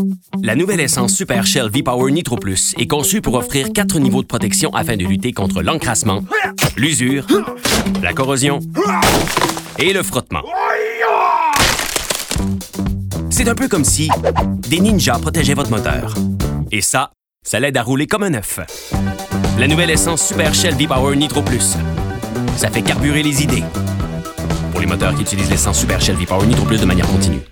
La nouvelle essence Super Shell V-Power Nitro Plus est conçue pour offrir 4 niveaux de protection afin de lutter contre l'encrassement, l'usure, la corrosion et le frottement. C'est un peu comme si des ninjas protégeaient votre moteur. Et ça l'aide à rouler comme un œuf. La nouvelle essence Super Shell V-Power Nitro Plus. Ça fait carburer les idées. Pour les moteurs qui utilisent l'essence Super Shell V-Power Nitro Plus de manière continue.